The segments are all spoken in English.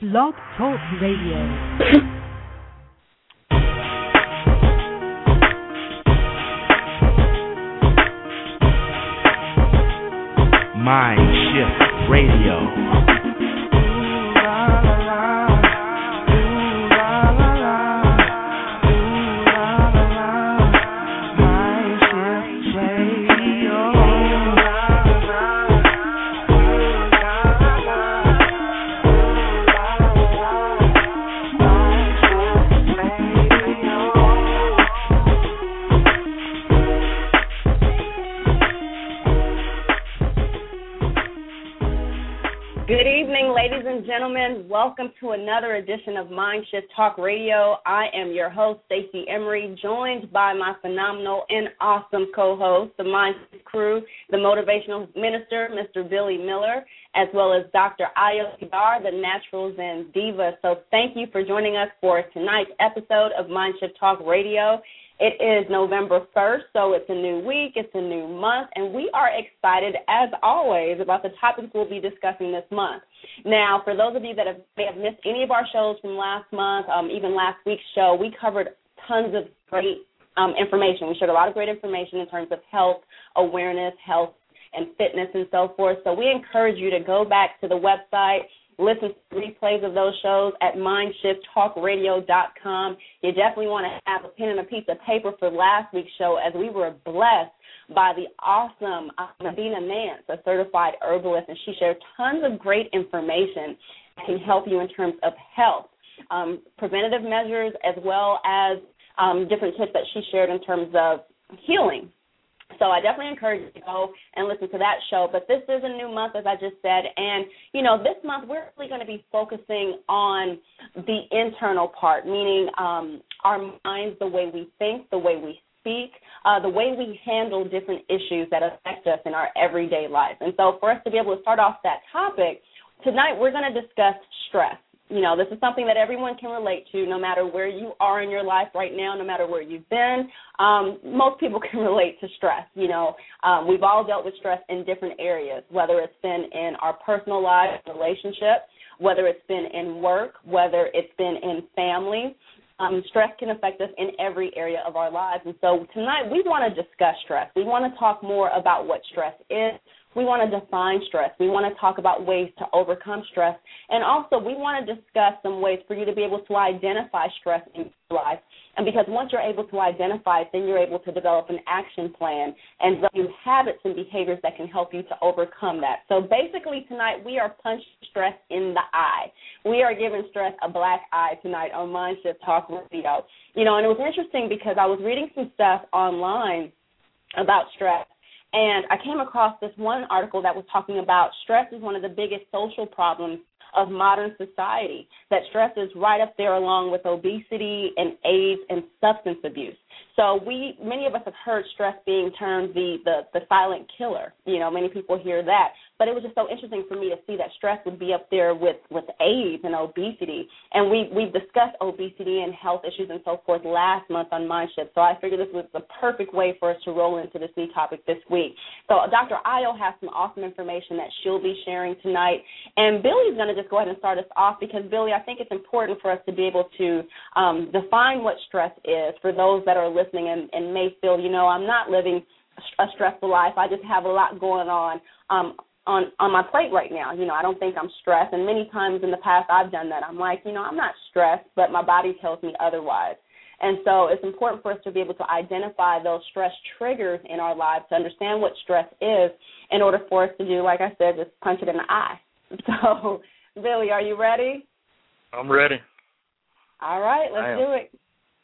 Blog Talk Radio. Mind Shift Radio. Gentlemen, welcome to another edition of Mind Shift Talk Radio. I am your host, Stacey Emery, joined by my phenomenal and awesome co-host, the Mind Shift crew, the motivational minister, Mr. Billy Miller, as well as Dr. Ayo Kibar, the Naturals and Diva. So thank you for joining us for tonight's episode of Mind Shift Talk Radio. It is November 1st, so it's a new week, it's a new month, and we are excited, as always, about the topics we'll be discussing this month. Now, for those of you that may have missed any of our shows from last month, even last week's show, we covered tons of great information. We shared a lot of great information in terms of health, awareness, health, and fitness, and so forth. So we encourage you to go back to the website, listen to replays of those shows at mindshifttalkradio.com. You definitely want to have a pen and a piece of paper for last week's show, as we were blessed by the awesome Medina Nance, a certified herbalist, and she shared tons of great information that can help you in terms of health, preventative measures, as well as different tips that she shared in terms of healing. So I definitely encourage you to go and listen to that show. But this is a new month, as I just said. And, this month we're really going to be focusing on the internal part, meaning our minds, the way we think, the way we speak, the way we handle different issues that affect us in our everyday life. And so for us to be able to start off that topic, tonight we're going to discuss stress. This is something that everyone can relate to, no matter where you are in your life right now, no matter where you've been. Most people can relate to stress. We've all dealt with stress in different areas, whether it's been in our personal life, relationship, whether it's been in work, whether it's been in family. Stress can affect us in every area of our lives. And so tonight we want to discuss stress. We want to talk more about what stress is. We want to define stress. We want to talk about ways to overcome stress. And also we want to discuss some ways for you to be able to identify stress in your life. And because once you're able to identify it, then you're able to develop an action plan and develop habits and behaviors that can help you to overcome that. So basically tonight we are punching stress in the eye. We are giving stress a black eye tonight on Mind Shift Talk Radio. And it was interesting because I was reading some stuff online about stress. And I came across this one article that was talking about stress is one of the biggest social problems of modern society, that stress is right up there along with obesity and AIDS and substance abuse. So many of us have heard stress being termed the silent killer. Many people hear that. But it was just so interesting for me to see that stress would be up there with AIDS and obesity. And we've discussed obesity and health issues and so forth last month on Mind Shift. So I figured this was the perfect way for us to roll into this new topic this week. So Dr. Ayo has some awesome information that she'll be sharing tonight. And Billy's going to just go ahead and start us off because, Billy, I think it's important for us to be able to define what stress is for those that are listening and may feel, I'm not living a stressful life. I just have a lot going on my plate right now. I don't think I'm stressed. And many times in the past I've done that. I'm like, I'm not stressed, but my body tells me otherwise. And so it's important for us to be able to identify those stress triggers in our lives, to understand what stress is in order for us to do, like I said, just punch it in the eye. So, Billy, are you ready? I'm ready. All right, let's do it.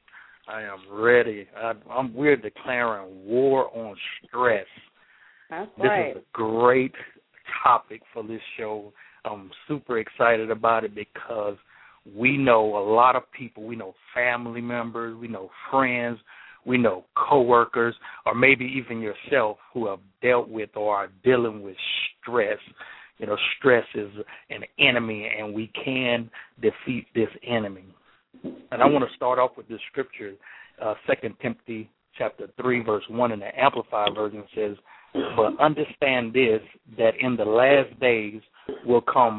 I am ready. We're declaring war on stress. That's right. This is a great topic for this show. I'm super excited about it because we know a lot of people. We know family members. We know friends. We know coworkers, or maybe even yourself, who have dealt with or are dealing with stress. Stress is an enemy, and we can defeat this enemy. And I want to start off with this scripture, 2 Timothy chapter 3, verse 1 in the Amplified Version says, "But understand this, that in the last days will come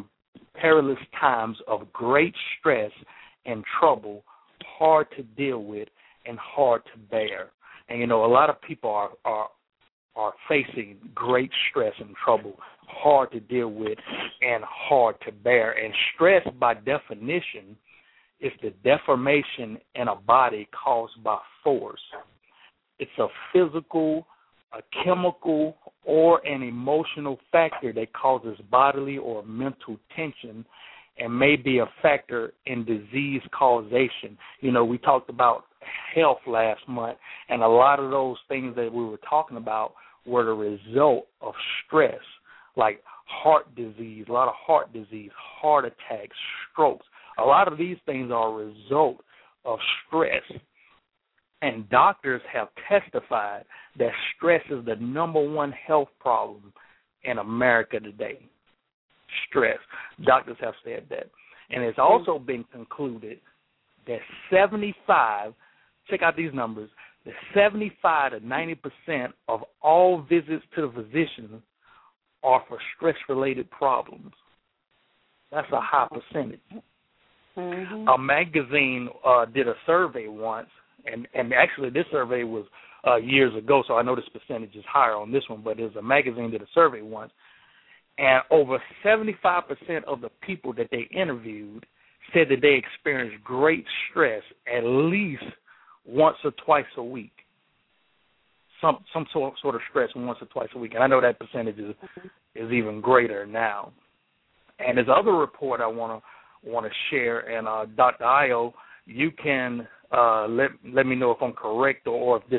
perilous times of great stress and trouble, hard to deal with and hard to bear. And, a lot of people are facing great stress and trouble, hard to deal with and hard to bear. And stress, by definition, is the deformation in a body caused by force. It's a physical, a chemical, or an emotional factor that causes bodily or mental tension and may be a factor in disease causation. We talked about health last month, and a lot of those things that we were talking about were the result of stress, like heart disease, a lot of heart disease, heart attacks, strokes. A lot of these things are a result of stress. And doctors have testified that stress is the number one health problem in America today. Stress. Doctors have said that. And it's also been concluded that 75, check out these numbers, that 75 to 90% of all visits to the physician are for stress-related problems. That's a high percentage. Mm-hmm. A magazine did a survey once, and actually this survey was years ago, so I know this percentage is higher on this one, but there's a magazine did a survey once, and over 75% of the people that they interviewed said that they experienced great stress at least once or twice a week. Some sort of stress once or twice a week, and I know that percentage is even greater now. And there's other report I want to share, and Dr. Ayo, you can let me know if I'm correct or if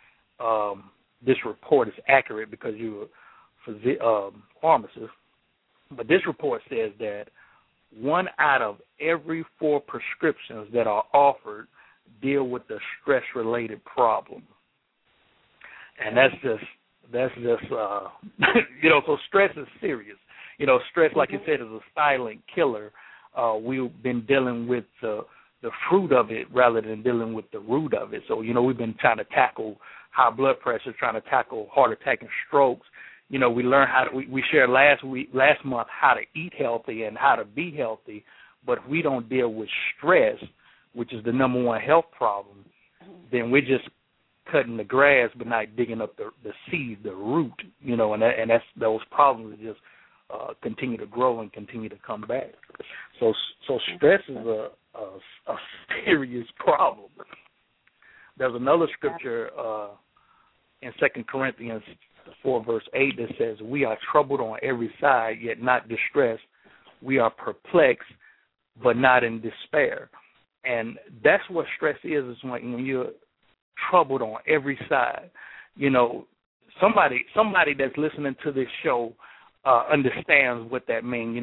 this report is accurate because you're a pharmacist. But this report says that 1 out of every 4 prescriptions that are offered deal with the stress-related problem. And that's just so stress is serious. Stress, like you said, is a silent killer. We've been dealing with the fruit of it rather than dealing with the root of it. So, we've been trying to tackle high blood pressure, trying to tackle heart attack and strokes. We learned we shared last month how to eat healthy and how to be healthy. But if we don't deal with stress, which is the number one health problem, then we're just cutting the grass but not digging up the seed, the root, and that's those problems just continue to grow and continue to come back. So stress is a serious problem. There's another scripture in 2 Corinthians 4, verse 8 that says, "We are troubled on every side, yet not distressed. We are perplexed, but not in despair." And that's what stress is when you're troubled on every side. Somebody that's listening to this show understands what that means,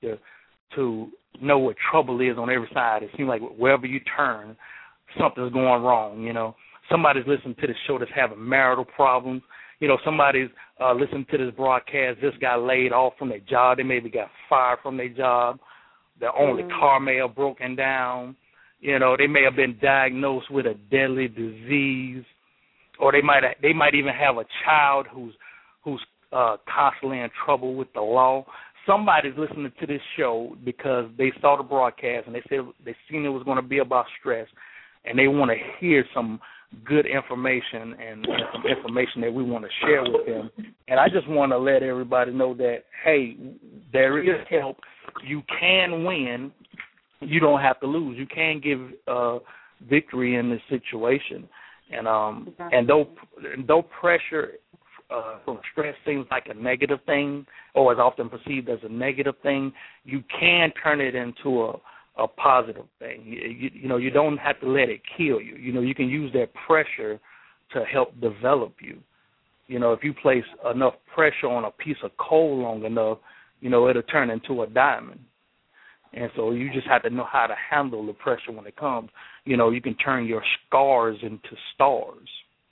to know what trouble is on every side. It seems like wherever you turn, something's going wrong, Somebody's listening to this show that's having marital problems. Somebody's listening to this broadcast, just got laid off from their job. They maybe got fired from their job. Their only car may have broken down. They may have been diagnosed with a deadly disease, or they might even have a child who's constantly in trouble with the law. Somebody's listening to this show because they saw the broadcast and they said they seen it was going to be about stress, and they want to hear some good information and some information that we want to share with them. And I just want to let everybody know that, hey, there is help. You can win. You don't have to lose. You can give victory in this situation. And though pressure from stress seems like a negative thing, or is often perceived as a negative thing, you can turn it into a positive thing. You don't have to let it kill you. You can use that pressure to help develop you. If you place enough pressure on a piece of coal long enough, it'll turn into a diamond. And so you just have to know how to handle the pressure when it comes. You can turn your scars into stars.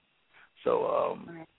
So,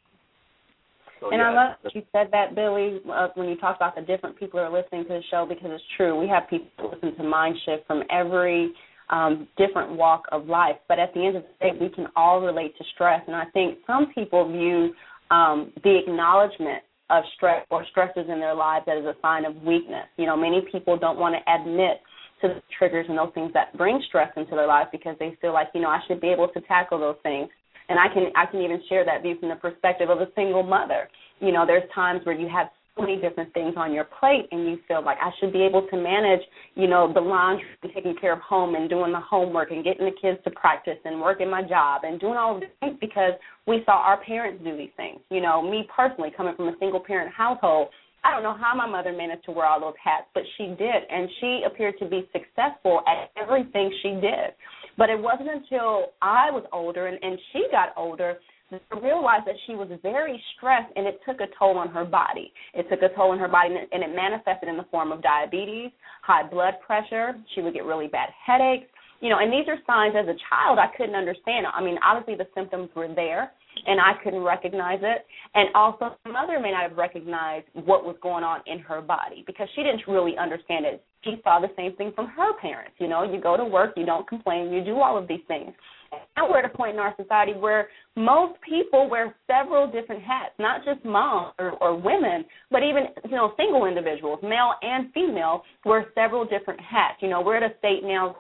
and I love that you said that, Billy, when you talk about the different people who are listening to the show, because it's true. We have people who listen to Mind Shift from every different walk of life. But at the end of the day, we can all relate to stress. And I think some people view the acknowledgement of stress or stresses in their lives that is a sign of weakness. You know, many people don't want to admit to the triggers and those things that bring stress into their lives because they feel like, you know, I should be able to tackle those things. And I can even share that view from the perspective of a single mother. You know, there's times where you have so many different things on your plate and you feel like I should be able to manage, you know, the laundry and taking care of home and doing the homework and getting the kids to practice and working my job and doing all of these things because we saw our parents do these things. You know, me personally, coming from a single-parent household, I don't know how my mother managed to wear all those hats, but she did, and she appeared to be successful at everything she did. But it wasn't until I was older and she got older that I realized that she was very stressed, and it took a toll on her body. It took a toll on her body, and it manifested in the form of diabetes, high blood pressure. She would get really bad headaches. You know, and these are signs as a child I couldn't understand. I mean, obviously the symptoms were there, and I couldn't recognize it. And also the mother may not have recognized what was going on in her body because she didn't really understand it. She saw the same thing from her parents. You know, you go to work, you don't complain, you do all of these things. Now we're at a point in our society where most people wear several different hats, not just moms or women, but even, you know, single individuals, male and female, wear several different hats. You know, we're at a state now,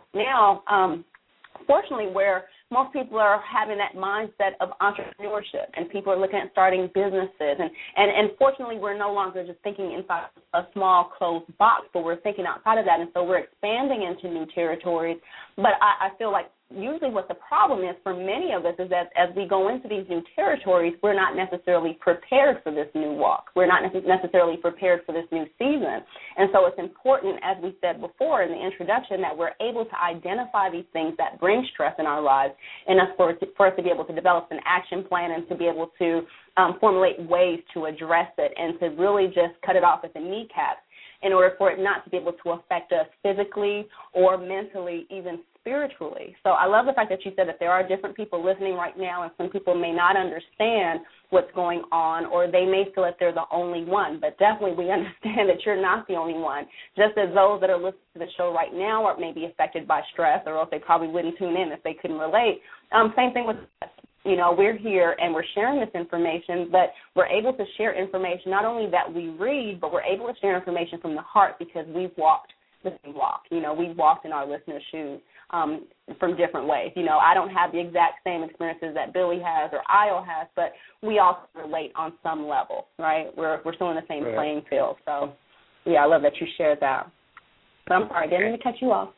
fortunately, where most people are having that mindset of entrepreneurship, and people are looking at starting businesses. And fortunately, we're no longer just thinking inside a small, closed box, but we're thinking outside of that. And so we're expanding into new territories. But I feel like usually what the problem is for many of us is that as we go into these new territories, we're not necessarily prepared for this new walk. We're not necessarily prepared for this new season. And so it's important, as we said before in the introduction, that we're able to identify these things that bring stress in our lives and for us to be able to develop an action plan and to be able to formulate ways to address it and to really just cut it off at the kneecaps in order for it not to be able to affect us physically or mentally, even spiritually. So I love the fact that you said that there are different people listening right now, and some people may not understand what's going on, or they may feel that they're the only one. But definitely we understand that you're not the only one. Just as those that are listening to the show right now are maybe affected by stress, or else they probably wouldn't tune in if they couldn't relate. Same thing with us. You know, we're here and we're sharing this information, but we're able to share information not only that we read, but we're able to share information from the heart because we've walked the same walk. You know, we've walked in our listeners' shoes from different ways. You know, I don't have the exact same experiences that Billy has or Io has, but we all relate on some level, right? We're still in the same playing field. So, yeah, I love that you shared that. But I'm sorry, I didn't mean to cut you off.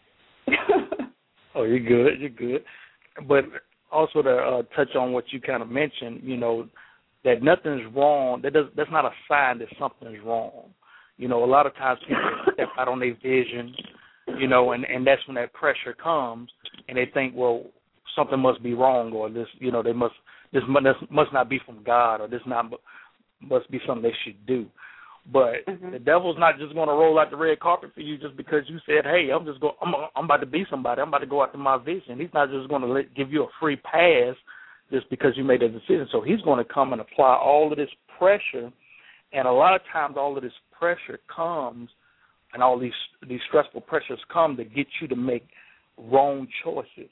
Oh, you're good. You're good. But also to touch on what you kind of mentioned, you know, that nothing's wrong. That's not a sign that something's wrong. You know, a lot of times people step out on their vision, you know, and that's when that pressure comes, and they think, well, something must be wrong, or this, you know, this must not be from God, or must be something they should do. But the devil's not just going to roll out the red carpet for you just because you said, hey, I'm about to be somebody. I'm about to go after my vision. He's not just going to give you a free pass just because you made a decision. So he's going to come and apply all of this pressure, and a lot of times all of this pressure comes, and all these stressful pressures come to get you to make wrong choices,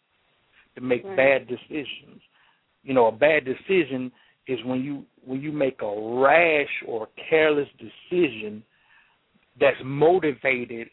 to make bad decisions. You know, a bad decision is when you make a rash or careless decision that's motivated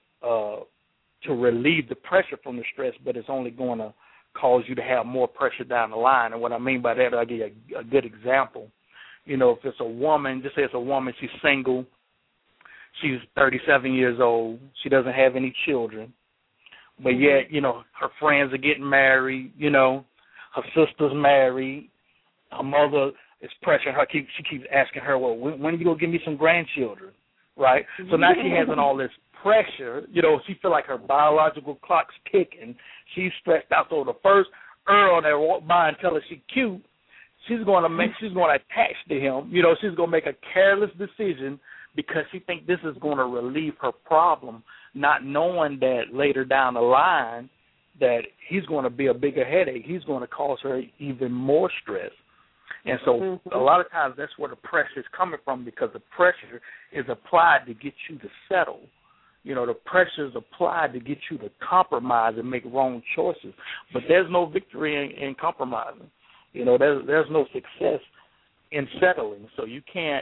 to relieve the pressure from the stress, but it's only going to cause you to have more pressure down the line. And what I mean by that, I'll give you a good example. You know, if it's a woman, just say it's a woman, she's single, she's 37 years old, she doesn't have any children, but yet, you know, her friends are getting married, you know, her sister's married, her mother is pressuring her. She keeps asking her, well, when are you going to give me some grandchildren, right? So now she has all this pressure. You know, she feel like her biological clock's ticking. She's stressed out. So the first Earl that walk by and tell her she's cute, she's going to attach to him. You know, she's going to make a careless decision because she thinks this is going to relieve her problem, not knowing that later down the line that he's going to be a bigger headache. He's going to cause her even more stress. And so a lot of times that's where the pressure is coming from, because the pressure is applied to get you to settle. You know, the pressure is applied to get you to compromise and make wrong choices. But there's no victory in compromising. You know, there's no success in settling. So you can't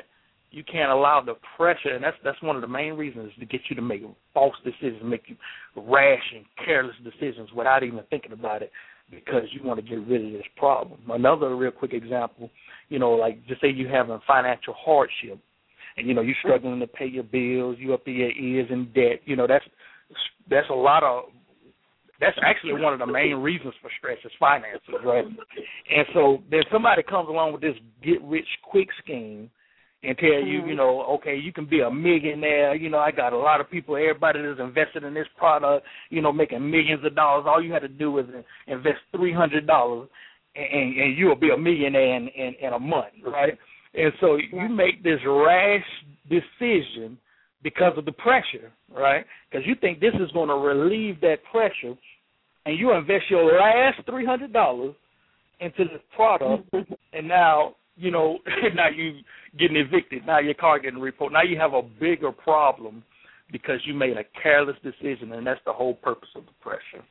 You can't allow the pressure, and that's one of the main reasons to get you to make false decisions, make you rash and careless decisions without even thinking about it, because you want to get rid of this problem. Another real quick example, like just say you having financial hardship, and you're struggling to pay your bills, you up to your ears in debt. That's a lot of. That's actually one of the main reasons for stress is finances, right? And so then somebody comes along with this get-rich-quick scheme and tell you, okay, you can be a millionaire. I got a lot of people, everybody that's invested in this product, making millions of dollars. All you have to do is invest $300, and you'll be a millionaire in a month, right? And so you make this rash decision because of the pressure, right? Because you think this is going to relieve that pressure, and you invest your last $300 into this product, and now, now you getting evicted. Now your car getting repoed. Now you have a bigger problem because you made a careless decision, and that's the whole purpose of the pressure.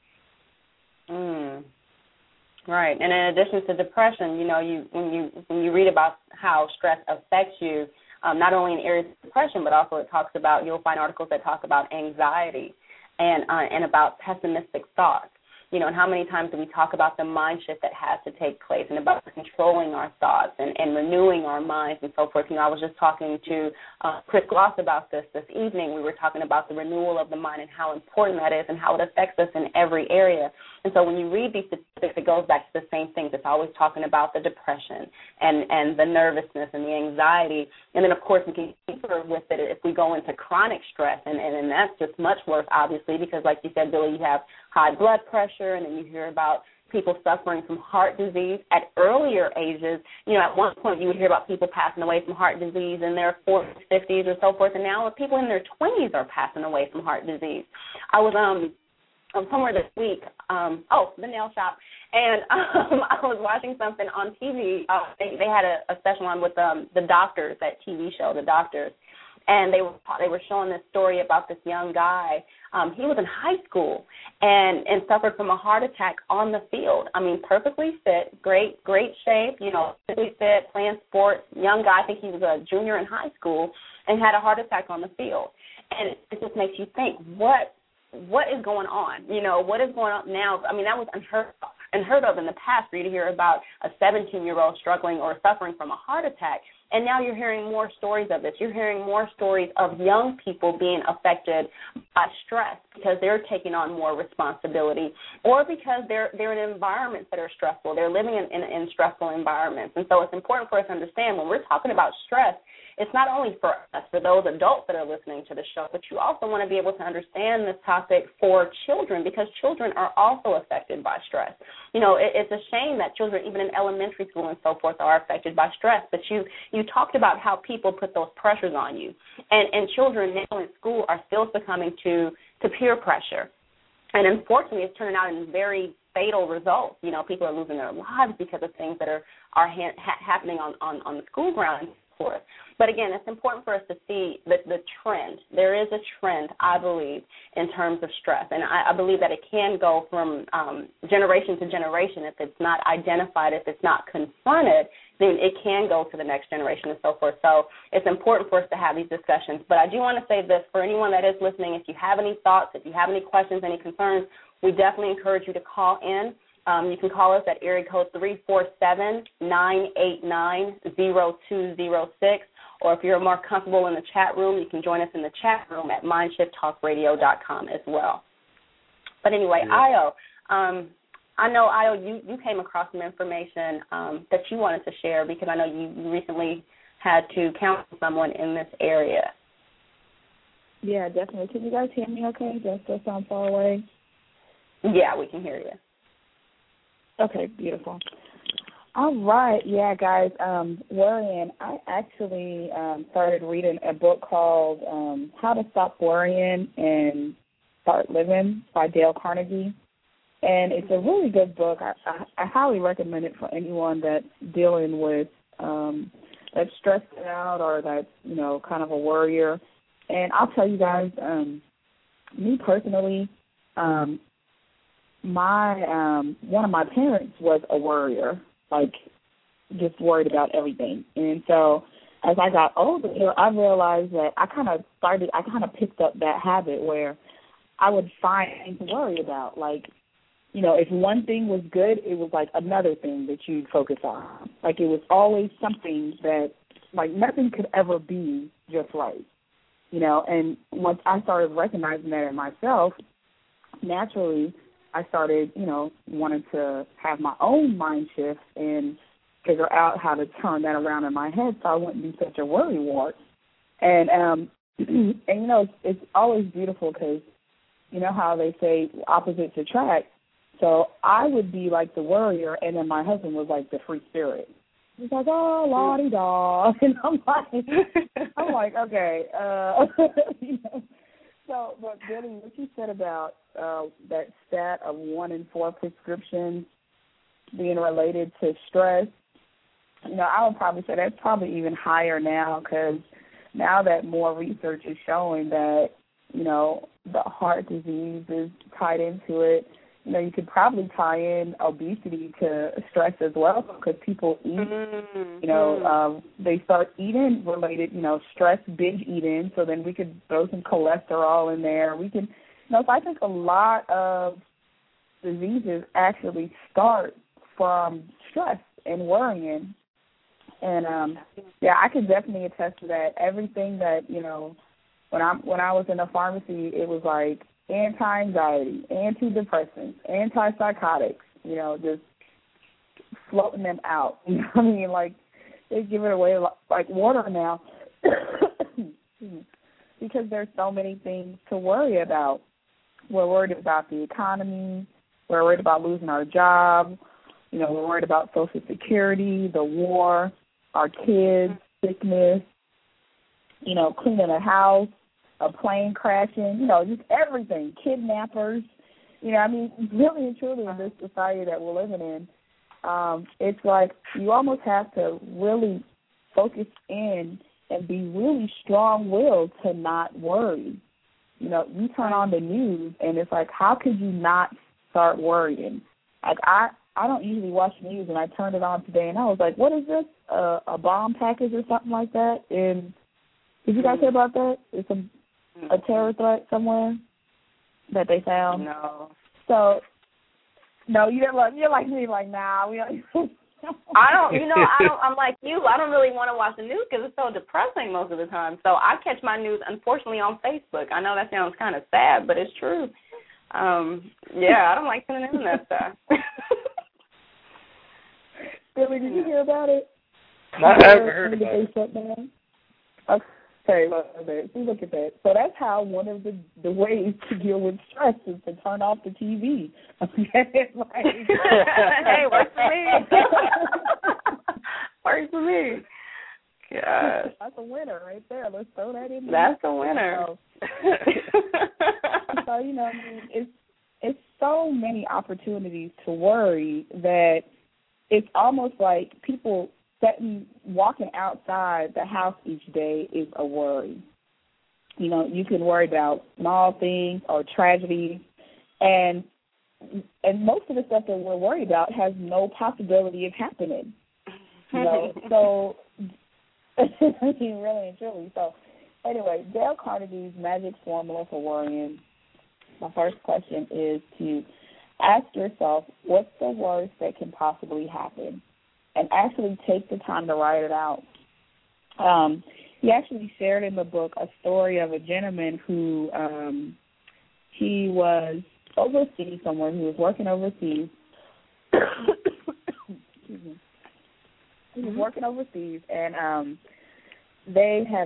Right, and in addition to depression, when you read about how stress affects you, not only in areas of depression, but also you'll find articles that talk about anxiety and about pessimistic thoughts. And how many times do we talk about the mind shift that has to take place and about controlling our thoughts and renewing our minds and so forth. I was just talking to Chris Gloss about this evening. We were talking about the renewal of the mind and how important that is and how it affects us in every area. And so when you read these statistics, it goes back to the same things. It's always talking about the depression and the nervousness and the anxiety. And then, of course, we can get deeper with it if we go into chronic stress. And that's just much worse, obviously, because like you said, Billy, you have high blood pressure, and then you hear about people suffering from heart disease at earlier ages. At one point you would hear about people passing away from heart disease in their 40s, 50s, or so forth, and now people in their 20s are passing away from heart disease. I was somewhere this week, the nail shop, and I was watching something on TV. They had a session on with the doctors, that TV show, The Doctors, and they were showing this story about this young guy. He was in high school and suffered from a heart attack on the field. I mean, perfectly fit, great shape, physically fit, playing sports, young guy. I think he was a junior in high school, and had a heart attack on the field. And it just makes you think, what is going on? What is going on now? I mean, that was unheard of in the past for you to hear about a 17-year-old struggling or suffering from a heart attack. And now you're hearing more stories of this. You're hearing more stories of young people being affected by stress because they're taking on more responsibility, or because they're in environments that are stressful. They're living in stressful environments. And so it's important for us to understand when we're talking about stress, it's not only for us, for those adults that are listening to the show, but you also want to be able to understand this topic for children, because children are also affected by stress. It's a shame that children, even in elementary school and so forth, are affected by stress. But you talked about how people put those pressures on you. And children now in school are still succumbing to peer pressure. And unfortunately, it's turning out in very fatal results. People are losing their lives because of things that are happening on the school ground. But again, it's important for us to see the trend. There is a trend, I believe, in terms of stress. And I believe that it can go from generation to generation. If it's not identified, if it's not confronted, then it can go to the next generation and so forth. So it's important for us to have these discussions. But I do want to say this, for anyone that is listening, if you have any thoughts, if you have any questions, any concerns, we definitely encourage you to call in. You can call us at area code 347-989-0206, or if you're more comfortable in the chat room, you can join us in the chat room at mindshiftalkradio.com as well. But anyway, Ayo, I know, Ayo, you came across some information that you wanted to share, because I know you recently had to counsel someone in this area. Yeah, definitely. Can you guys hear me okay? Does that still sound far away? Yeah, we can hear you. Okay, beautiful. All right, yeah, guys, worrying. I actually started reading a book called How to Stop Worrying and Start Living by Dale Carnegie, and it's a really good book. I highly recommend it for anyone that's dealing with that's stressed out or that's, kind of a worrier. And I'll tell you guys, me personally, one of my parents was a worrier, like just worried about everything. And so as I got older, I realized that I kind of picked up that habit where I would find things to worry about. Like, if one thing was good, it was like another thing that you'd focus on. Like, it was always something that, like, nothing could ever be just right. And once I started recognizing that in myself, naturally I started, wanting to have my own mind shift and figure out how to turn that around in my head so I wouldn't be such a worrywart. And, it's always beautiful because you know how they say opposites attract. So I would be like the worrier, and then my husband was like the free spirit. He's like, oh, la-di-da. And I'm like, okay. So, but Billy, what you said about that stat of 1 in 4 prescriptions being related to stress, I would probably say that's probably even higher now, because now that more research is showing that, the heart disease is tied into it. You could probably tie in obesity to stress as well, because people eat, they start eating related, stress, binge eating, so then we could throw some cholesterol in there. We can, so I think a lot of diseases actually start from stress and worrying. And, I can definitely attest to that. Everything that, when I was in a pharmacy, it was like anti-anxiety, antidepressants, antipsychotics, just floating them out. You know what I mean? Like, they give it away like water now because there's so many things to worry about. We're worried about the economy. We're worried about losing our job. We're worried about Social Security, the war, our kids, sickness, cleaning a house, a plane crashing, just everything, kidnappers. Really and truly in this society that we're living in, it's like you almost have to really focus in and be really strong-willed to not worry. You turn on the news, and it's like, how could you not start worrying? Like, I don't usually watch the news, and I turned it on today, and I was like, what is this, a bomb package or something like that? And did you guys hear about that? It's a terror threat somewhere that they found? No. So, no, you're like me, like, nah, we don't. I'm like you. I don't really want to watch the news because it's so depressing most of the time. So I catch my news, unfortunately, on Facebook. I know that sounds kind of sad, but it's true. I don't like tuning in that stuff. Billy, did you hear about it? I haven't heard about it. Okay, look at that. So that's how one of the ways to deal with stress is to turn off the TV. Okay, hey, works for me. Works for me. Gosh. That's a winner right there. Let's throw that in there. That's a winner. So it's so many opportunities to worry that it's almost like people walking outside the house each day is a worry. You can worry about small things or tragedies, and most of the stuff that we're worried about has no possibility of happening. So really and truly. So anyway, Dale Carnegie's magic formula for worrying. My first question is to ask yourself, what's the worst that can possibly happen? And actually take the time to write it out. He actually shared in the book a story of a gentleman who he was overseas somewhere. He was working overseas. Excuse me. He was working overseas, and they had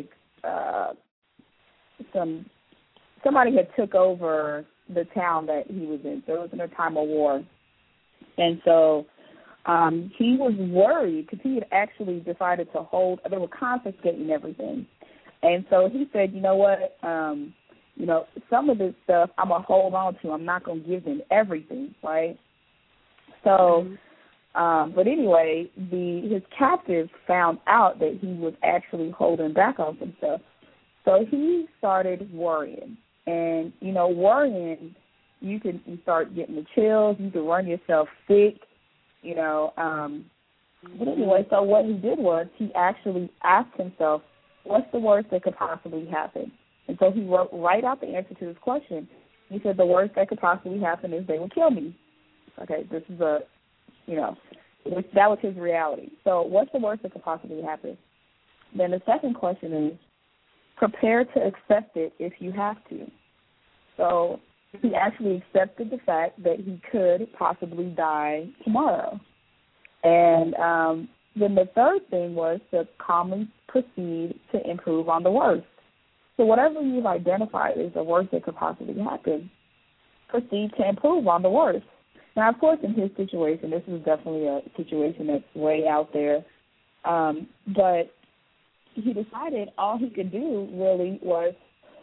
somebody had took over the town that he was in. So it was in a time of war, and so. He was worried because he had actually decided to they were confiscating everything. And so he said, you know what, some of this stuff I'm going to hold on to. I'm not going to give them everything, right? So, but anyway, his captives found out that he was actually holding back on some stuff. So he started worrying. And, worrying, you start getting the chills. You can run yourself sick. But anyway, so what he did was he actually asked himself, what's the worst that could possibly happen? And so he wrote right out the answer to this question. He said the worst that could possibly happen is they will kill me. Okay, this is that was his reality. So what's the worst that could possibly happen? Then the second question is, prepare to accept it if you have to. So he actually accepted the fact that he could possibly die tomorrow. And then the third thing was to calmly proceed to improve on the worst. So whatever you've identified as the worst that could possibly happen, proceed to improve on the worst. Now, of course, in his situation, this is definitely a situation that's way out there. But he decided all he could do really was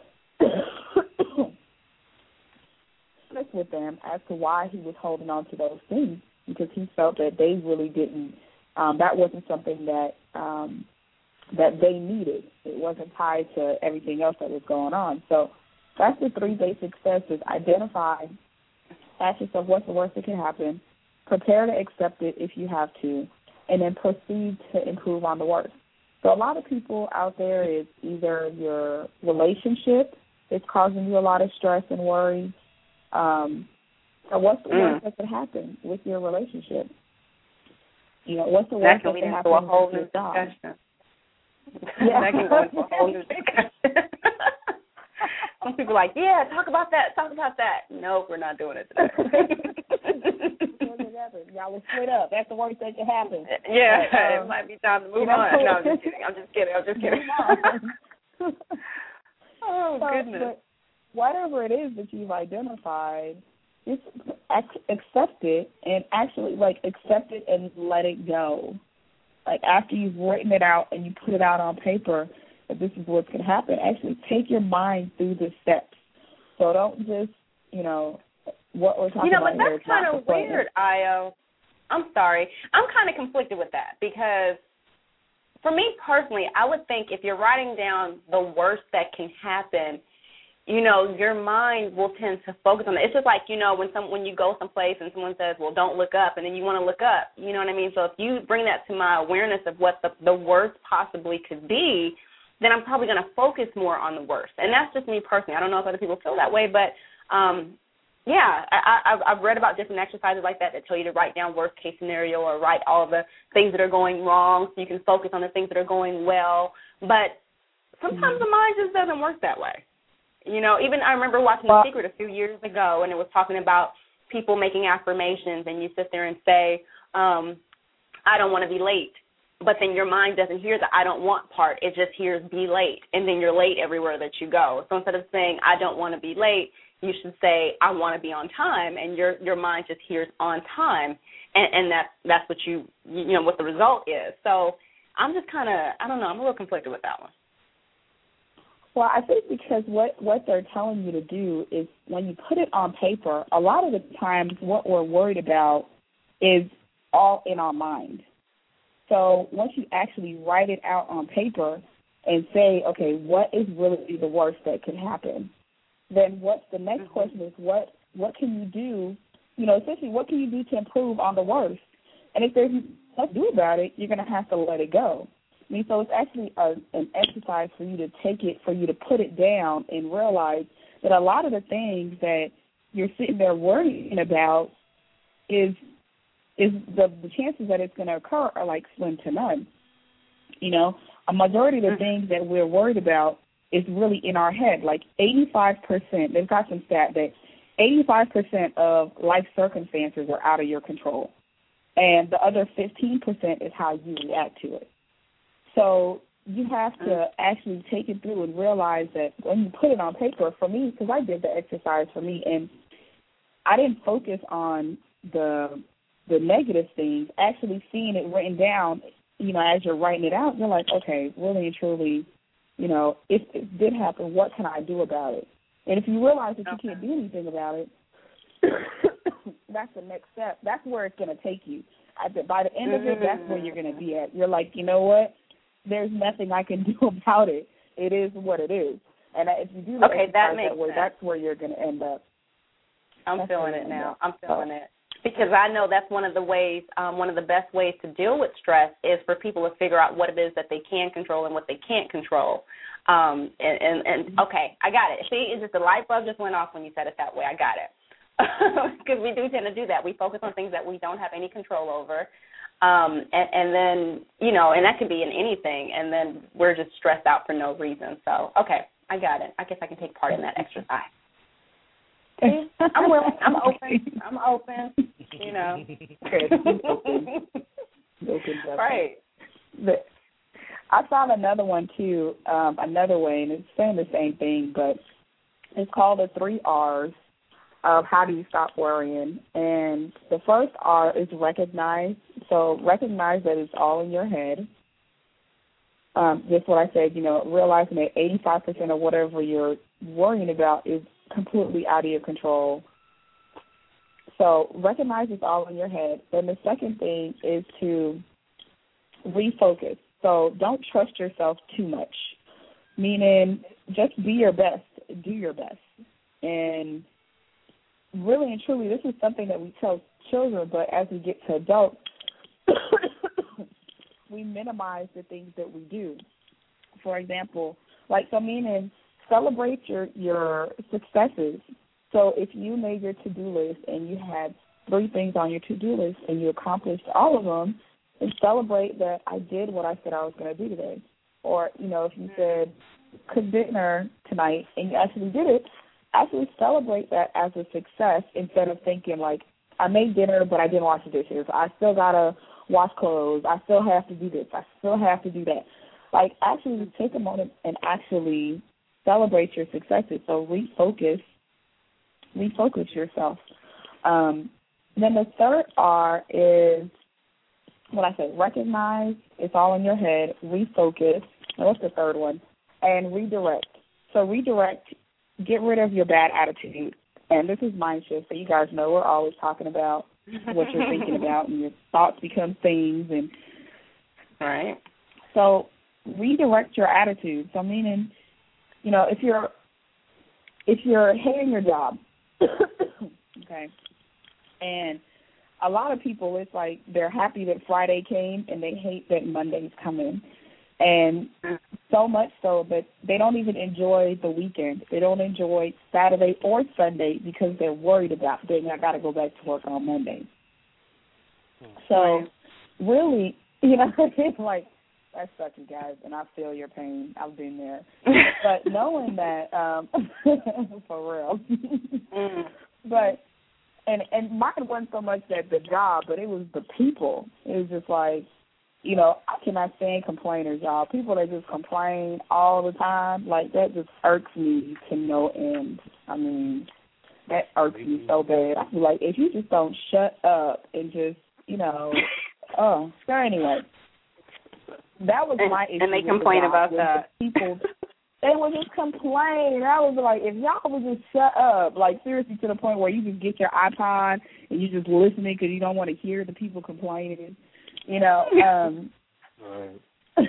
discuss with them as to why he was holding on to those things, because he felt that they really didn't, that wasn't something that that they needed. It wasn't tied to everything else that was going on. So that's the three basic steps: is identify, ask yourself what's the worst that can happen, prepare to accept it if you have to, and then proceed to improve on the worst. So a lot of people out there, is either your relationship is causing you a lot of stress and worry. So what's the worst that could happen with your relationship? What's the worst that could happen with your job? Yeah. That can go into a whole new discussion. Some people are like, yeah, talk about that. Nope, we're not doing it today. Y'all will split up. That's the worst that can happen. Yeah, but, it might be time to move on. No, I'm just kidding. Oh, goodness. But whatever it is that you've identified, just accept it and actually, accept it and let it go. After you've written it out and you put it out on paper, that this is what's going to happen, actually take your mind through the steps. So don't just, what we're talking about here. But that's kind of weird, Io. I'm sorry. I'm kind of conflicted with that, because for me personally, I would think if you're writing down the worst that can happen, your mind will tend to focus on it. It's just like, when you go someplace and someone says, well, don't look up, and then you want to look up. You know what I mean? So if you bring that to my awareness of what the worst possibly could be, then I'm probably going to focus more on the worst. And that's just me personally. I don't know if other people feel that way, but yeah, I've read about different exercises like that tell you to write down worst case scenario or write all of the things that are going wrong so you can focus on the things that are going well. But sometimes the mind just doesn't work that way. Even I remember watching The Secret a few years ago, and it was talking about people making affirmations, and you sit there and say, I don't want to be late. But then your mind doesn't hear the I don't want part. It just hears be late, and then you're late everywhere that you go. So instead of saying I don't want to be late, you should say I want to be on time, and your mind just hears on time, and that's what what the result is. So I'm just kind of, I don't know, I'm a little conflicted with that one. Well, I think because what they're telling you to do is when you put it on paper, a lot of the times what we're worried about is all in our mind. So once you actually write it out on paper and say, okay, what is really the worst that could happen, then what's the next question is what can you do, essentially what can you do to improve on the worst? And if there's nothing to do about it, you're going to have to let it go. So it's actually an exercise for you to take it, for you to put it down and realize that a lot of the things that you're sitting there worrying about is the chances that it's going to occur are like slim to none. A majority of the things that we're worried about is really in our head. Like 85%, they've got some stat that 85% of life circumstances are out of your control. And the other 15% is how you react to it. So you have to actually take it through and realize that when you put it on paper, for me, because I did the exercise for me, and I didn't focus on the negative things, actually seeing it written down, as you're writing it out, you're like, okay, really and truly, if it did happen, what can I do about it? And if you realize that you can't do anything about it, that's the next step. That's where it's going to take you. By the end of it, that's where you're going to be at. You're like, you know what? There's nothing I can do about it. It is what it is. And if you do the exercise that way, that's where you're going to end up. I'm feeling it now. I'm feeling it. Because I know that's one of the ways, one of the best ways to deal with stress is for people to figure out what it is that they can control and what they can't control. And okay, I got it. See, it's just the light bulb just went off when you said it that way. I got it. Because we do tend to do that. We focus on things that we don't have any control over. And then, you know, and that could be in anything, and then we're just stressed out for no reason. So, okay, I got it. I guess I can take part in that exercise. I'm willing. I'm open. You know. Right. I found another one too, another way, and it's saying the same thing, but it's called the 3 R's of how do you stop worrying. And the first R is recognize. So recognize that it's all in your head. Just what I said, you know, realizing that 85% of whatever you're worrying about is completely out of your control. So recognize it's all in your head. And the second thing is to refocus. So don't trust yourself too much, meaning just be your best, do your best. And really and truly, this is something that we tell children, but as we get to adults, we minimize the things that we do. For example, meaning celebrate your successes. So if you made your to-do list and you had 3 things on your to-do list and you accomplished all of them, then celebrate that I did what I said I was going to do today. Or, you know, if you said cook dinner tonight and you actually did it, actually celebrate that as a success instead of thinking like, I made dinner but I didn't wash the dishes. I still got to wash clothes. I still have to do this. I still have to do that. Like, actually take a moment and actually celebrate your successes. So refocus yourself. Then the third R is what I said, recognize it's all in your head, refocus. And what's the third one? And redirect. So redirect, get rid of your bad attitude. And this is mind shift, so you guys know we're always talking about what you're thinking about, and your thoughts become things. And right. So redirect your attitude. So meaning, you know, if you're hating your job, okay, and a lot of people, it's like they're happy that Friday came and they hate that Monday's coming. And so much so that they don't even enjoy the weekend. They don't enjoy Saturday or Sunday because they're worried about, dang, I got to go back to work on Monday. So really, you know, it's like, that sucks, you guys, and I feel your pain. I've been there. But knowing that, for real. But, and mine wasn't so much that the job, but it was the people. It was just like, you know, I cannot stand complainers, y'all. People that just complain all the time, like, that just irks me to no end. I mean, that irks me so bad. I feel like if you just don't shut up and just, you know, so anyway, that was my issue. And they complain about that. People, they would just complain. I was like, if y'all would just shut up, like, seriously, to the point where you just get your iPod and you just listening because you don't want to hear the people complaining. You know, right.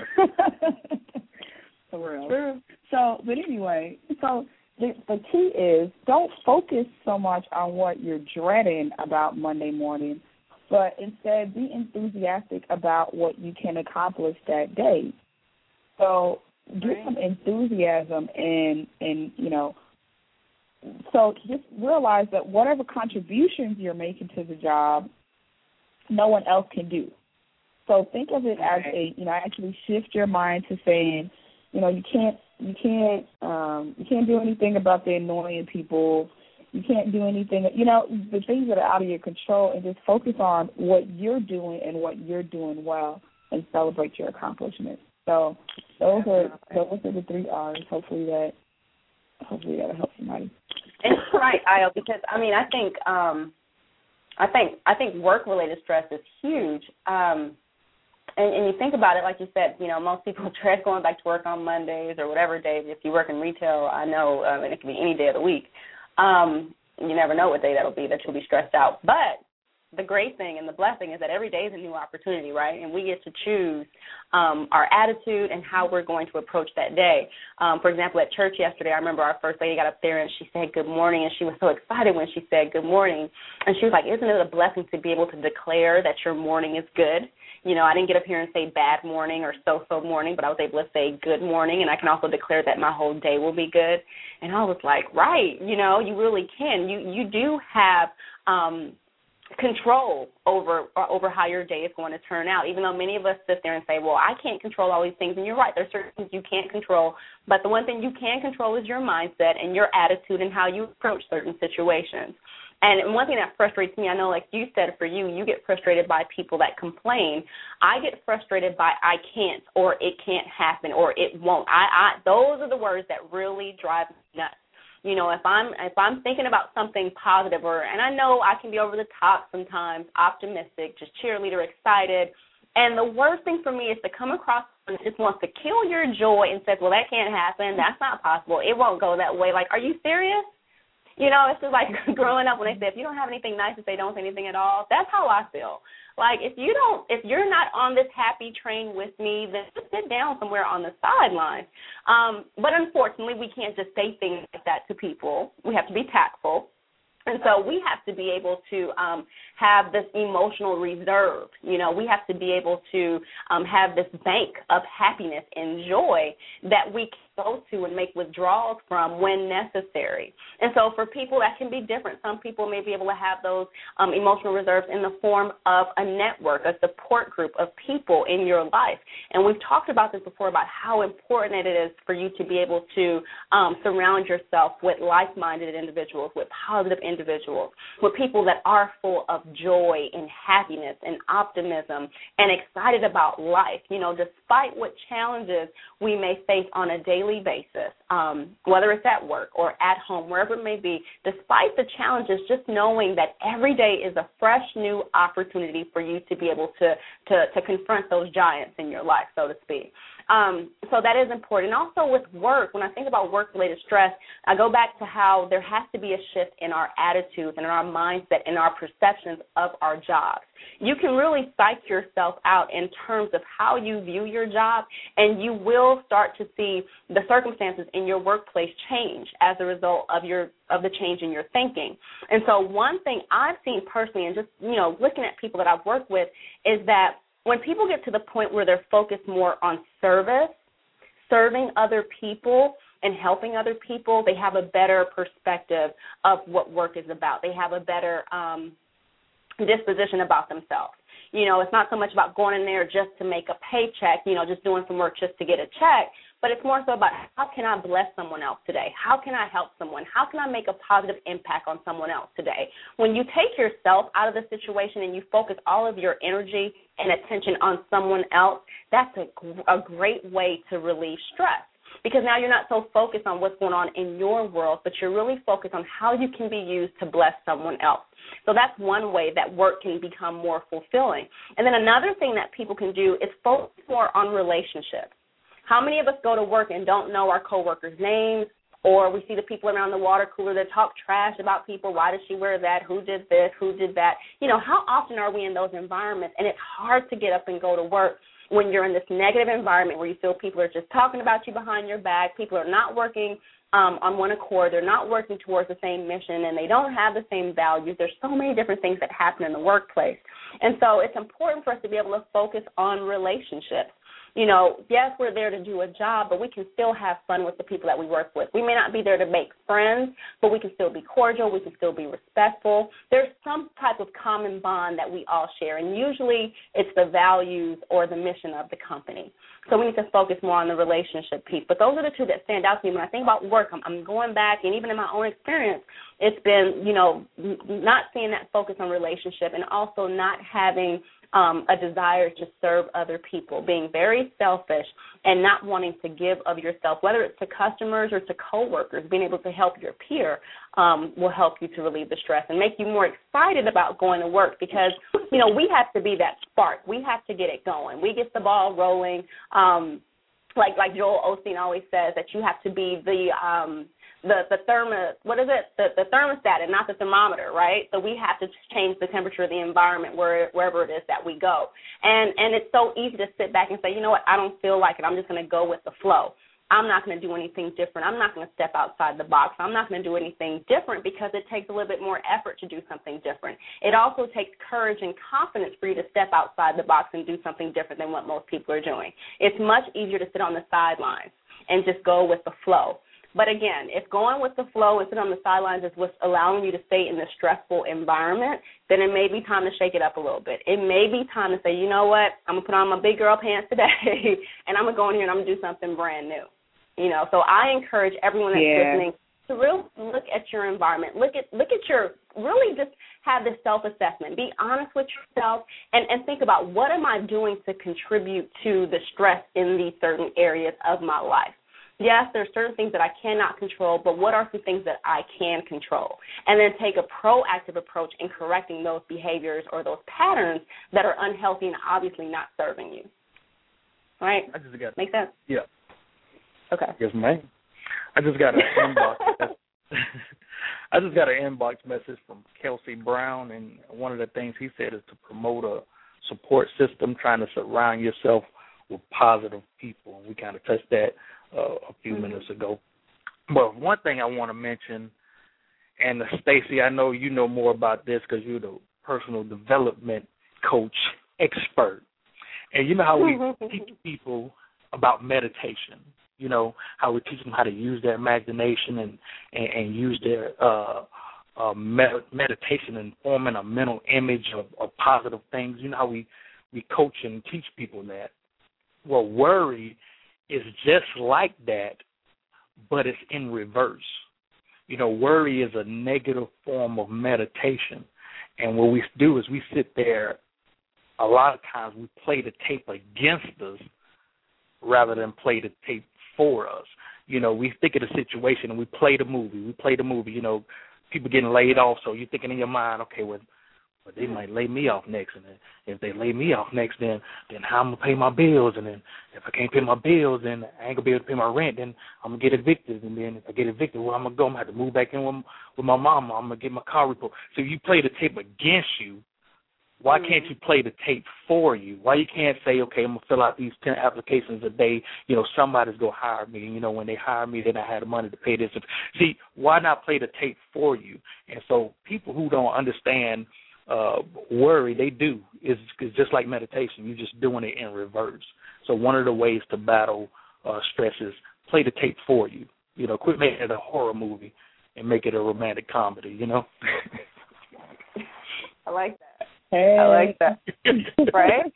For real. True. So, but anyway, so the key is don't focus so much on what you're dreading about Monday morning, but instead be enthusiastic about what you can accomplish that day. So get some enthusiasm and you know, so just realize that whatever contributions you're making to the job, no one else can do. So think of it as a, you know, actually shift your mind to saying, you know, you can't do anything about the annoying people. You can't do anything, you know, the things that are out of your control, and just focus on what you're doing and what you're doing well, and celebrate your accomplishments. So those are the 3 R's. Hopefully that'll help somebody. And it's right, Ayo, because I mean, I think work-related stress is huge. And you think about it, like you said, you know, most people dread going back to work on Mondays or whatever day. If you work in retail, I know, and it can be any day of the week. You never know what day that'll be that you'll be stressed out. But the great thing and the blessing is that every day is a new opportunity, right? And we get to choose our attitude and how we're going to approach that day. For example, at church yesterday, I remember our first lady got up there and she said good morning, and she was so excited when she said good morning. And she was like, isn't it a blessing to be able to declare that your morning is good? You know, I didn't get up here and say bad morning or so-so morning, but I was able to say good morning, and I can also declare that my whole day will be good. And I was like, right, you know, you really can. You do have control over how your day is going to turn out, even though many of us sit there and say, well, I can't control all these things. And you're right, there's certain things you can't control, but the one thing you can control is your mindset and your attitude and how you approach certain situations. And one thing that frustrates me, I know, like you said, for you, you get frustrated by people that complain. I get frustrated by I can't, or it can't happen, or it won't. Those are the words that really drive me nuts. You know, if I'm thinking about something positive, and I know I can be over the top sometimes, optimistic, just cheerleader, excited, and the worst thing for me is to come across someone that just wants to kill your joy and says, well, that can't happen, that's not possible, it won't go that way. Like, are you serious? You know, it's just like growing up when they say, if you don't have anything nice to say, don't say anything at all. That's how I feel. Like, if you're not on this happy train with me, then just sit down somewhere on the sidelines. But unfortunately, we can't just say things like that to people. We have to be tactful. And so we have to be able to have this emotional reserve. You know, we have to be able to have this bank of happiness and joy that we can go to and make withdrawals from when necessary. And so for people, that can be different. Some people may be able to have those emotional reserves in the form of a network, a support group of people in your life. And we've talked about this before, about how important it is for you to be able to surround yourself with like-minded individuals, with positive individuals, with people that are full of joy and happiness and optimism and excited about life. You know, despite what challenges we may face on a daily basis, whether it's at work or at home, wherever it may be, despite the challenges, just knowing that every day is a fresh new opportunity for you to be able to confront those giants in your life, so to speak. So that is important. Also with work, when I think about work-related stress, I go back to how there has to be a shift in our attitudes and in our mindset and our perceptions of our jobs. You can really psych yourself out in terms of how you view your job, and you will start to see the circumstances in your workplace change as a result of the change in your thinking. And so one thing I've seen personally, and just, you know, looking at people that I've worked with, is that when people get to the point where they're focused more on service, serving other people, and helping other people, they have a better perspective of what work is about. They have a better disposition about themselves. You know, it's not so much about going in there just to make a paycheck, you know, just doing some work just to get a check, but it's more so about how can I bless someone else today? How can I help someone? How can I make a positive impact on someone else today? When you take yourself out of the situation and you focus all of your energy and attention on someone else, that's a great way to relieve stress. Because now you're not so focused on what's going on in your world, but you're really focused on how you can be used to bless someone else. So that's one way that work can become more fulfilling. And then another thing that people can do is focus more on relationships. How many of us go to work and don't know our coworkers' names, or we see the people around the water cooler that talk trash about people? Why does she wear that? Who did this? Who did that? You know, how often are we in those environments? And it's hard to get up and go to work when you're in this negative environment where you feel people are just talking about you behind your back, people are not working on one accord, they're not working towards the same mission, and they don't have the same values. There's so many different things that happen in the workplace. And so it's important for us to be able to focus on relationships. You know, yes, we're there to do a job, but we can still have fun with the people that we work with. We may not be there to make friends, but we can still be cordial. We can still be respectful. There's some type of common bond that we all share, and usually it's the values or the mission of the company. So we need to focus more on the relationship piece. But those are the two that stand out to me. When I think about work, I'm going back, and even in my own experience, it's been, you know, not seeing that focus on relationship, and also not having a desire to serve other people, being very selfish and not wanting to give of yourself, whether it's to customers or to coworkers. Being able to help your peer will help you to relieve the stress and make you more excited about going to work, because, you know, we have to be that spark. We have to get it going. We get the ball rolling. Like Joel Osteen always says, that you have to be the the thermostat and not the thermometer, right? So we have to change the temperature of the environment wherever it is that we go. And it's so easy to sit back and say, you know what, I don't feel like it. I'm just going to go with the flow. I'm not going to do anything different. I'm not going to step outside the box. I'm not going to do anything different because it takes a little bit more effort to do something different. It also takes courage and confidence for you to step outside the box and do something different than what most people are doing. It's much easier to sit on the sidelines and just go with the flow. But again, if going with the flow and sitting on the sidelines is what's allowing you to stay in this stressful environment, then it may be time to shake it up a little bit. It may be time to say, you know what, I'm going to put on my big girl pants today, and I'm going to go in here and I'm going to do something brand new. You know, so I encourage everyone that's listening to really look at your environment. Look at your, really just have this self-assessment. Be honest with yourself and think about what am I doing to contribute to the stress in these certain areas of my life. Yes, there are certain things that I cannot control, but what are some things that I can control? And then take a proactive approach in correcting those behaviors or those patterns that are unhealthy and obviously not serving you. Right? Make sense? Yeah. Okay. Yes, ma'am. I just got an inbox message from Kelsey Brown, and one of the things he said is to promote a support system, trying to surround yourself with positive people. We kind of touched that a few minutes ago. But one thing I want to mention, and Stacey, I know you know more about this because you're the personal development coach expert. And you know how we teach people about meditation. You know, how we teach them how to use their imagination and use their meditation and forming a mental image of positive things. You know how we coach and teach people that. Well, worry is just like that, but it's in reverse. You know, worry is a negative form of meditation. And what we do is we sit there, a lot of times we play the tape against us rather than play the tape for us. You know, we think of the situation and we play the movie. You know, people getting laid off, so you're thinking in your mind, okay, well they might lay me off next, and then if they lay me off next, then how I'm going to pay my bills, and then if I can't pay my bills, then I ain't going to be able to pay my rent, then I'm going to get evicted, and then if I get evicted, well, I'm going to have to move back in with my mama, I'm going to get my car report. So you play the tape against you. Why can't you play the tape for you? Why you can't say, okay, I'm going to fill out these 10 applications a day, you know, somebody's going to hire me, you know, when they hire me, then I had the money to pay this. See, why not play the tape for you? And so people who don't understand worry, they do. It's just like meditation. You're just doing it in reverse. So one of the ways to battle stress is play the tape for you. You know, quit making it a horror movie and make it a romantic comedy, you know? I like that. Hey. I like that. Right?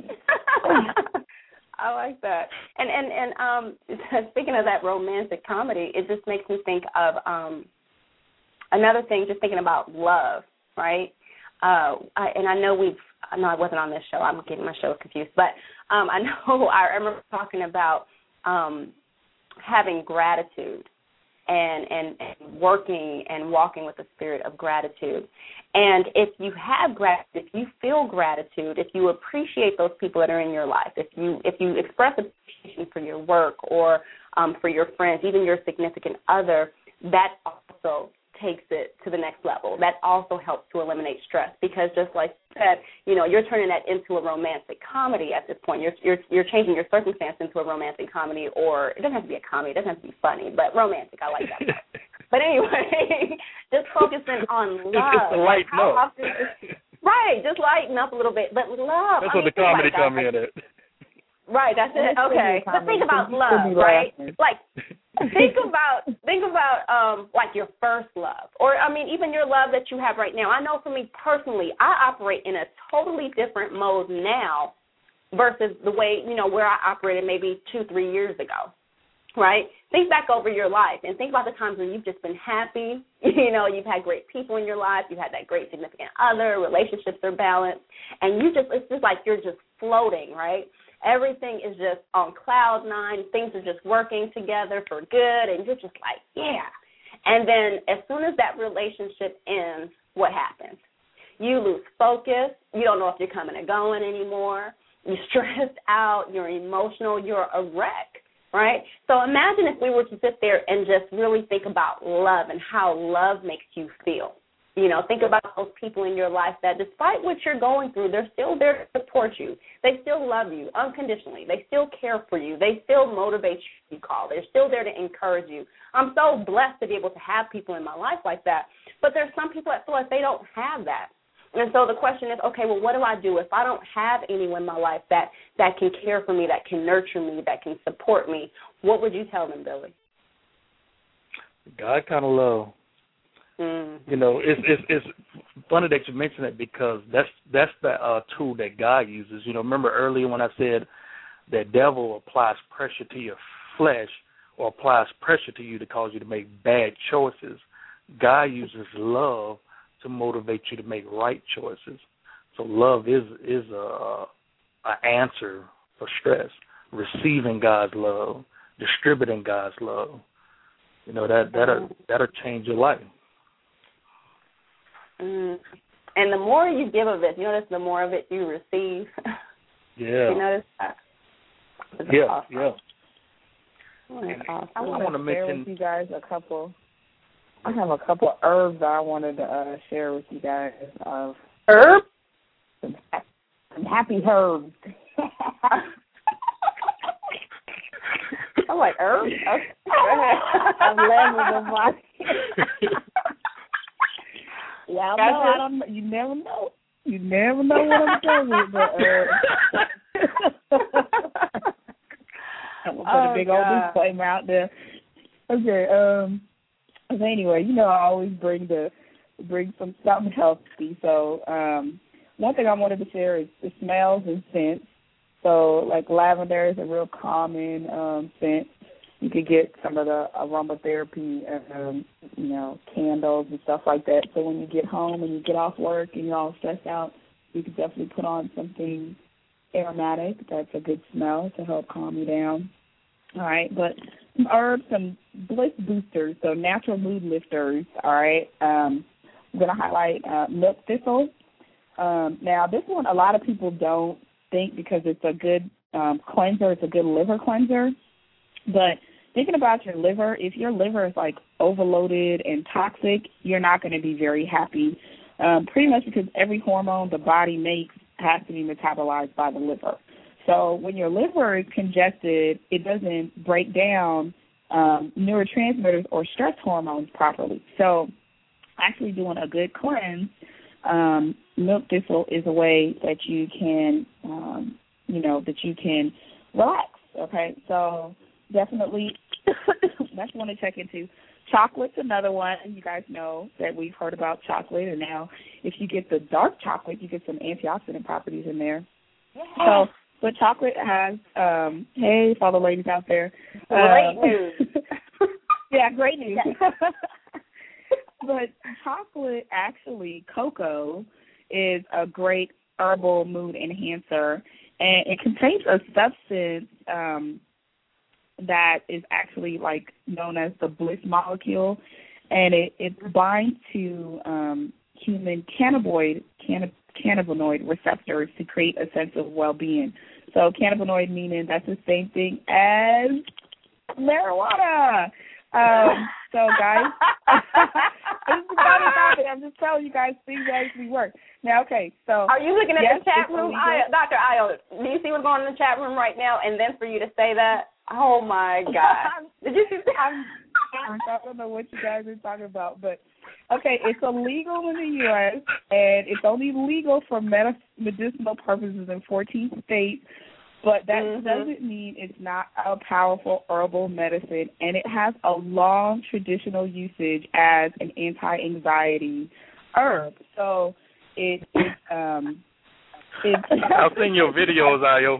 I like that. And speaking of that romantic comedy, it just makes me think of another thing, just thinking about love, right? I know I wasn't on this show. I'm getting my show confused. But I remember talking about having gratitude and working and walking with the spirit of gratitude. And if you have gratitude, if you feel gratitude, if you appreciate those people that are in your life, if you express appreciation for your work or for your friends, even your significant other, that also takes it to the next level. That also helps to eliminate stress because just like you said, you know, you're turning that into a romantic comedy at this point. You're changing your circumstance into a romantic comedy, or it doesn't have to be a comedy, it doesn't have to be funny, but romantic, I like that part. But anyway, just focusing on love. Just lighten up. Right, just lighten up a little bit. But love. That's what the comedy come in at. Right, that's it. Okay. But think about love, right? Like think about like your first love. Or I mean even your love that you have right now. I know for me personally, I operate in a totally different mode now versus the way, you know, where I operated maybe 2-3 years ago. Right? Think back over your life and think about the times when you've just been happy. You know, you've had great people in your life. You've had that great significant other. Relationships are balanced. And it's just like you're just floating, right? Everything is just on cloud nine. Things are just working together for good. And you're just like, yeah. And then as soon as that relationship ends, what happens? You lose focus. You don't know if you're coming or going anymore. You're stressed out. You're emotional. You're a wreck. right? So imagine if we were to sit there and just really think about love and how love makes you feel. You know, think about those people in your life that despite what you're going through, they're still there to support you. They still love you unconditionally. They still care for you. They still motivate you, call. They're still there to encourage you. I'm so blessed to be able to have people in my life like that. But there's some people that feel like they don't have that. And so the question is, okay, well, what do I do if I don't have anyone in my life that can care for me, that can nurture me, that can support me? What would you tell them, Billy? God kind of love. You know, it's funny that you mention it because that's the tool that God uses. You know, remember earlier when I said that devil applies pressure to your flesh or applies pressure to you to cause you to make bad choices. God uses love to motivate you to make right choices. So love is a answer for stress. Receiving God's love, distributing God's love. You know, that'll change your life. And the more you give of it, you notice the more of it you receive. Yeah. You notice that? Yeah, awesome. yeah. Awesome. I want to share with you guys a couple. I have a couple of herbs that I wanted to share with you guys. Herbs? Some happy herbs. I'm like, herbs? Okay. I'm laughing about it. Yeah, I don't know. You never know. You never know what I'm doing with, but I'm going to put a big old disclaimer out there. Okay, so anyway, you know I always bring something healthy. So one thing I wanted to share is the smells and scents. So like lavender is a real common scent. You could get some of the aromatherapy, you know, candles and stuff like that. So when you get home and you get off work and you're all stressed out, you could definitely put on something aromatic. That's a good smell to help calm you down. All right, but some herbs, some bliss boosters, so natural mood lifters. All right, I'm going to highlight milk thistle. Now, this one a lot of people don't think because it's a good cleanser. It's a good liver cleanser. But thinking about your liver, if your liver is like overloaded and toxic, you're not going to be very happy. Pretty much because every hormone the body makes has to be metabolized by the liver. So when your liver is congested, it doesn't break down neurotransmitters or stress hormones properly. So actually doing a good cleanse, milk thistle is a way that you can, that you can relax. Okay, so definitely that's one to check into. Chocolate's another one. You guys know that we've heard about chocolate, and now if you get the dark chocolate, you get some antioxidant properties in there. Yeah. So, but chocolate has, hey, for all the ladies out there. Great news. Yeah, great news. But chocolate, actually, cocoa, is a great herbal mood enhancer, and it contains a substance that is actually like known as the bliss molecule, and it binds to human cannabinoid receptors to create a sense of well-being. So cannabinoid meaning that's the same thing as marijuana. So guys, I'm just telling you guys things actually work. Now, okay, so are you looking at the chat room, Dr. Io? Do you see what's going on in the chat room right now? And then for you to say that, oh my God! Did you see that? I don't know what you guys are talking about, but okay, it's illegal in the U.S. and it's only legal for medicinal purposes in 14 states. But that doesn't mean it's not a powerful herbal medicine, and it has a long traditional usage as an anti-anxiety herb. So it's I've seen your videos, Ayo.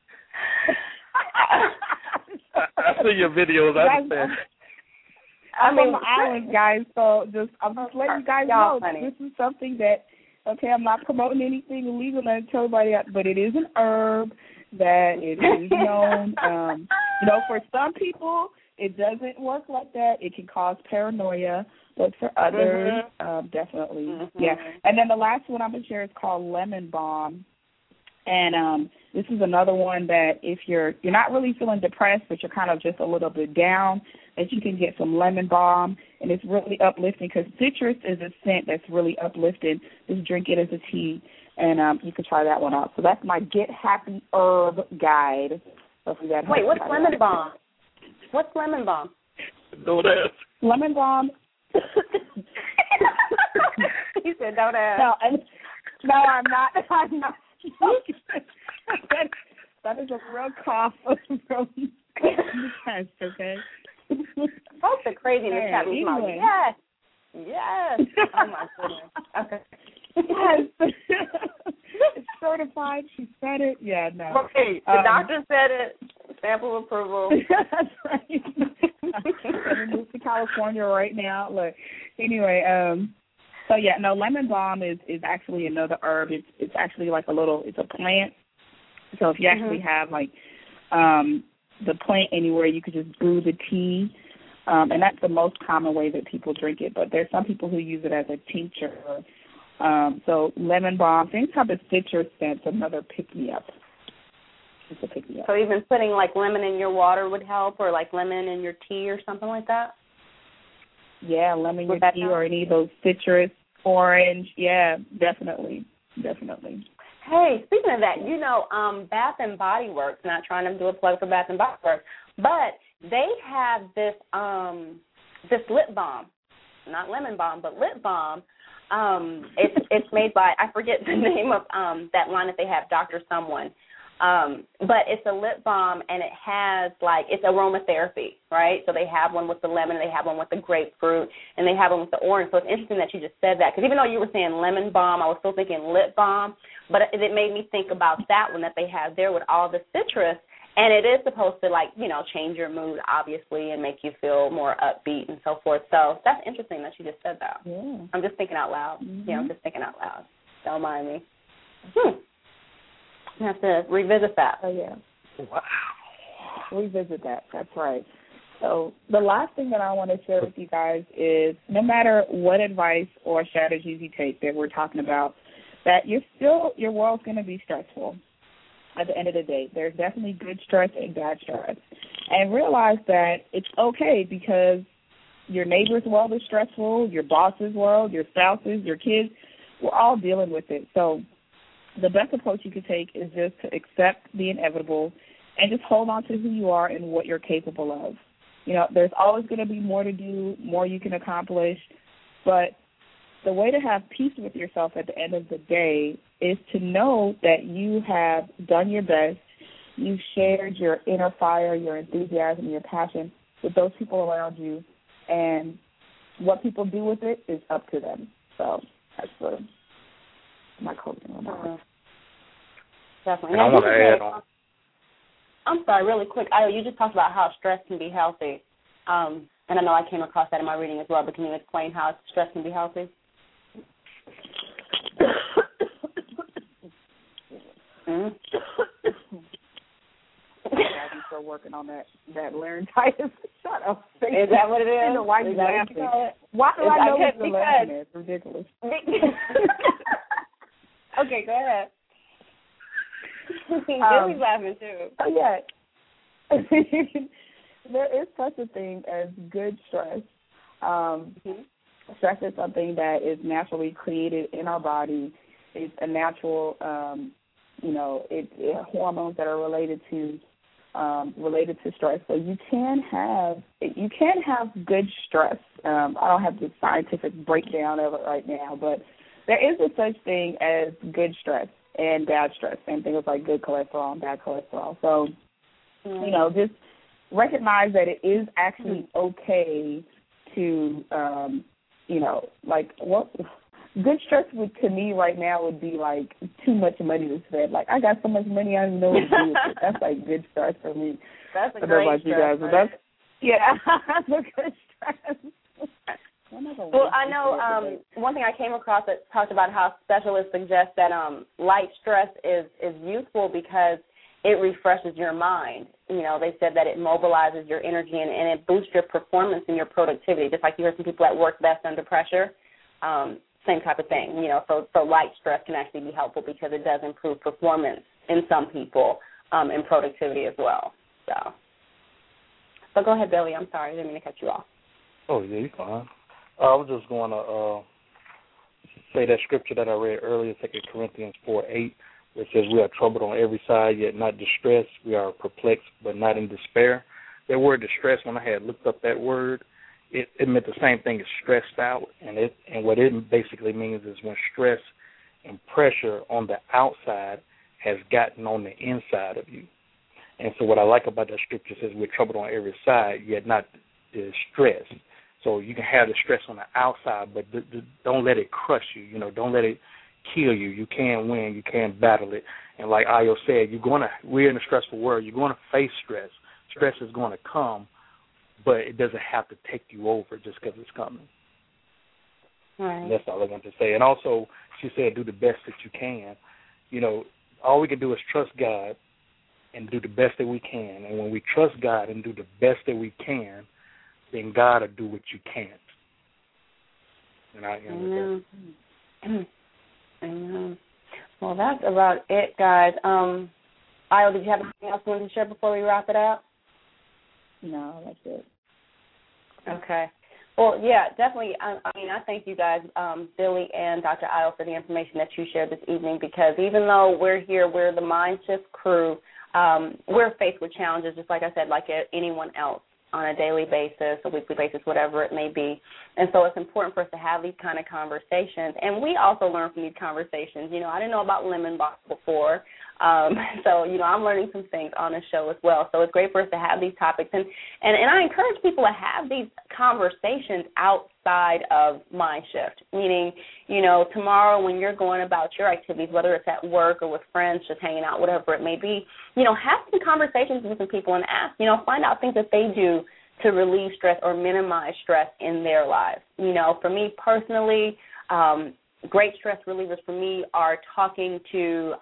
I've seen your videos. I'm on the island, guys, so I'm just letting you guys know this is something that, okay, I'm not promoting anything illegal and tell everybody out, but it is an herb that it is known. For some people, it doesn't work like that. It can cause paranoia, but for others, definitely, yeah. And then the last one I'm going to share is called lemon balm. And this is another one that if you're not really feeling depressed, but you're kind of just a little bit down, that you can get some lemon balm, and it's really uplifting because citrus is a scent that's really uplifting. Just drink it as a tea, and you can try that one out. So that's my Get Happy Herb Guide. Wait, what's lemon balm? What's lemon balm? Don't ask. Lemon balm. You said don't ask. No, I'm not. I'm not. that is a real cough from the test, okay? That's the craziness happening. Anyway. Yes. Oh, my goodness. Okay. Yes. It's certified. She said it. Yeah, no. Okay, the doctor said it. Sample approval. That's right. I'm moved to California right now. Look, anyway, so yeah, no, lemon balm is actually another herb. It's actually like it's a plant. So if you actually have like the plant anywhere, you could just brew the tea, and that's the most common way that people drink it. But there's some people who use it as a tincture. So lemon balm, any type of citrus scent's another pick-me-up. It's a pick-me-up. So even putting like lemon in your water would help, or like lemon in your tea or something like that? Yeah, lemon in your tea or any of those citrus, orange. Yeah, definitely. Hey, speaking of that, Bath and Body Works, not trying to do a plug for Bath and Body Works, but they have this lip balm, not lemon balm, but lip balm. It's made by, I forget the name of that line that they have, Dr. Someone. But it's a lip balm, and it has, it's aromatherapy, right? So they have one with the lemon, they have one with the grapefruit, and they have one with the orange. So it's interesting that you just said that, because even though you were saying lemon balm, I was still thinking lip balm, but it made me think about that one that they have there with all the citrus, and it is supposed to, change your mood, obviously, and make you feel more upbeat and so forth. So that's interesting that you just said that. Yeah. I'm just thinking out loud. Mm-hmm. I'm just thinking out loud. Don't mind me. I have to revisit that. Oh, yeah. Wow. Revisit that. That's right. So the last thing that I want to share with you guys is no matter what advice or strategies you take that we're talking about, that your world's going to be stressful at the end of the day. There's definitely good stress and bad stress. And realize that it's okay, because your neighbor's world is stressful, your boss's world, your spouse's, your kids, we're all dealing with it. So the best approach you could take is just to accept the inevitable and just hold on to who you are and what you're capable of. There's always going to be more to do, more you can accomplish, but the way to have peace with yourself at the end of the day is to know that you have done your best, you've shared your inner fire, your enthusiasm, your passion with those people around you, and what people do with it is up to them. So that's my closing remarks. Definitely. And I want to add on. I'm sorry, really quick. You just talked about how stress can be healthy. And I know I came across that in my reading as well, but can you explain how stress can be healthy? I'm still working on that laryngitis. Shut up. Is that what it is? I know why you're laughing. Why do I know what you're laughing at? It's ridiculous. Okay, go ahead. Billy's laughing too. Oh, yeah. There is such a thing as good stress. Stress is something that is naturally created in our body. It's a natural, it's hormones that are related to stress. So you can have good stress. I don't have the scientific breakdown of it right now, but there is a such thing as good stress and bad stress. Same thing with like good cholesterol and bad cholesterol. So, just recognize that it is actually okay to, good stress to me right now would be like too much money to spend. Like, I got so much money, I don't even know what to do with it. That's like good stress for me. That's a great stress. That's a good stress. Well, I know one thing I came across that talked about how specialists suggest that light stress is useful because it refreshes your mind. They said that it mobilizes your energy and it boosts your performance and your productivity, just like you heard some people at work best under pressure. same type of thing. You know, so light stress can actually be helpful because it does improve performance in some people and productivity as well. So go ahead, Billy. I'm sorry. I didn't mean to cut you off. Oh, yeah, you're fine. I was just going to say that scripture that I read earlier, 2 Corinthians 4:8, where it says, we are troubled on every side, yet not distressed. We are perplexed, but not in despair. That word distress, when I had looked up that word, it meant the same thing as stressed out. And what it basically means is when stress and pressure on the outside has gotten on the inside of you. And so what I like about that scripture says we're troubled on every side, yet not distressed. So you can have the stress on the outside, but don't let it crush you. You know, don't let it kill you. You can win. You can battle it. And like Ayo said, we're in a stressful world. You're going to face stress. Stress is going to come, but it doesn't have to take you over just because it's coming. Right. And that's all I want to say. And also, she said, do the best that you can. You know, all we can do is trust God and do the best that we can. And when we trust God and do the best that we can, then God will do what you can't. And I end with that. Amen. Well, that's about it, guys. Ayo, did you have anything else you wanted to share before we wrap it up? No, that's it. Okay. Well, yeah, definitely. I thank you guys, Billy and Dr. Ayo, for the information that you shared this evening, because even though we're here, we're the Mind Shift crew, we're faced with challenges, just like I said, like anyone else, on a daily basis, a weekly basis, whatever it may be. And so it's important for us to have these kind of conversations. And we also learn from these conversations. You know, I didn't know about lemon balm before. So, you know, I'm learning some things on the show as well. So it's great for us to have these topics. And I encourage people to have these conversations outside of Mind Shift, meaning, you know, tomorrow when you're going about your activities, whether it's at work or with friends, just hanging out, whatever it may be, you know, have some conversations with some people and ask, you know, find out things that they do to relieve stress or minimize stress in their lives. You know, for me personally, great stress relievers for me are talking to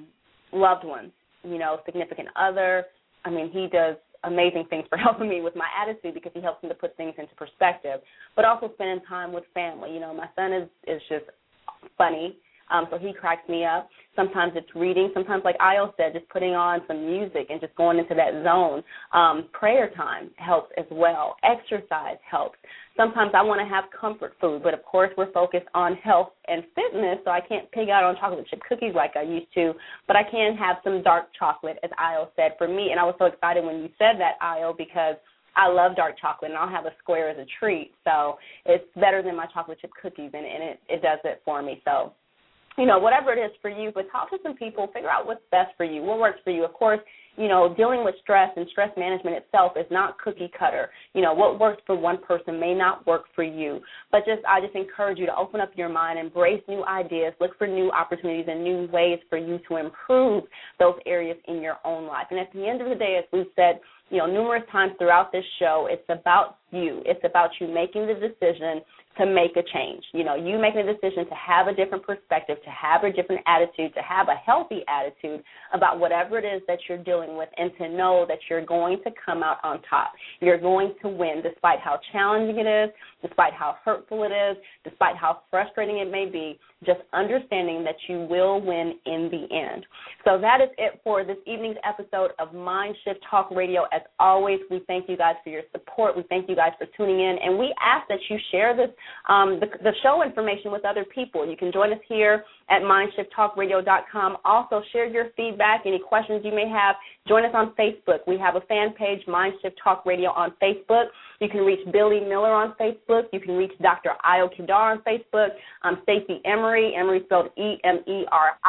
loved ones, you know, significant other. I mean, he does amazing things for helping me with my attitude because he helps me to put things into perspective, but also spending time with family. You know, my son is just funny, so he cracks me up. Sometimes it's reading. Sometimes, like Ayo said, just putting on some music and just going into that zone. Prayer time helps as well. Exercise helps. Sometimes I want to have comfort food, but, of course, we're focused on health and fitness, so I can't pig out on chocolate chip cookies like I used to, but I can have some dark chocolate, as Ayo said, for me. And I was so excited when you said that, Ayo, because I love dark chocolate, and I'll have a square as a treat. So it's better than my chocolate chip cookies, and it does it for me. So, you know, whatever it is for you, but talk to some people, figure out what's best for you, what works for you. Of course, you know, dealing with stress and stress management itself is not cookie cutter. You know, what works for one person may not work for you. But I just encourage you to open up your mind, embrace new ideas, look for new opportunities and new ways for you to improve those areas in your own life. And at the end of the day, as we've said, you know, numerous times throughout this show, it's about you. It's about you making the decision to make a change. You know, you making a decision to have a different perspective, to have a different attitude, to have a healthy attitude about whatever it is that you're dealing with, and to know that you're going to come out on top. You're going to win despite how challenging it is, despite how hurtful it is, despite how frustrating it may be, just understanding that you will win in the end. So that is it for this evening's episode of Mind Shift Talk Radio. As always, we thank you guys for your support. We thank you guys for tuning in, and we ask that you share this the show information with other people. You can join us here at MindShiftTalkRadio.com. Also, share your feedback, any questions you may have. Join us on Facebook. We have a fan page, Mind Shift Talk Radio on Facebook. You can reach Billy Miller on Facebook. You can reach Dr. Ayo Kidar on Facebook. I'm Stacey Emery. Emery spelled Emeri.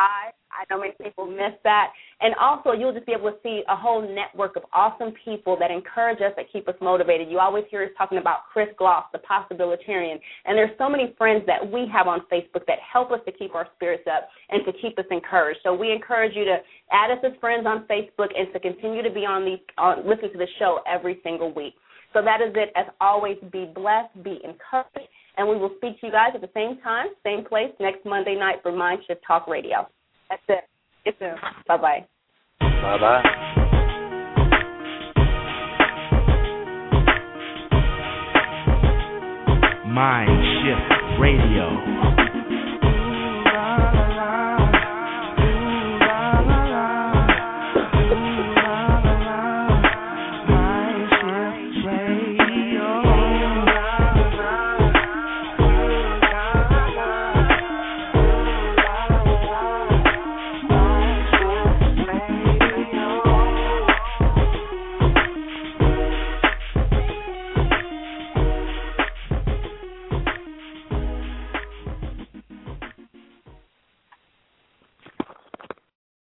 I know many people miss that. And also, you'll just be able to see a whole network of awesome people that encourage us, that keep us motivated. You always hear us talking about Chris Gloss, the Possibilitarian. And there's so many friends that we have on Facebook that help us to keep our spirits up and to keep us encouraged. So we encourage you to add us as friends on Facebook and to continue to be listen to the show every single week. So that is it. As always, be blessed, be encouraged, and we will speak to you guys at the same time, same place, next Monday night for Mind Shift Talk Radio. That's it. Get soon. Bye-bye. Bye-bye. Mind Shift Radio.